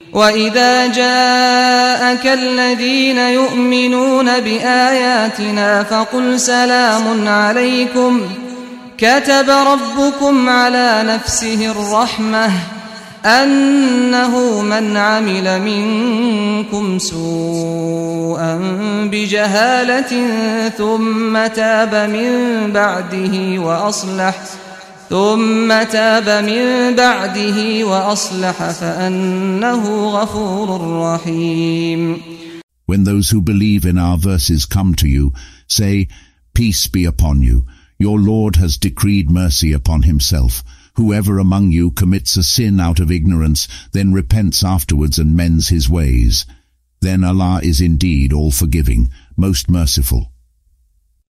وإذا جاءك الذين يؤمنون بآياتنا فقل سلام عليكم كتب ربكم على نفسه الرحمة أنه من عمل منكم سوءا بجهالة ثم تاب من بعده وأصلح فأنه غفور رحيم. When those who believe in our verses come to you, say, Peace be upon you. Your Lord has decreed mercy upon himself. Whoever among you commits a sin out of ignorance, then repents afterwards and mends his ways, then Allah is indeed all-forgiving, most merciful.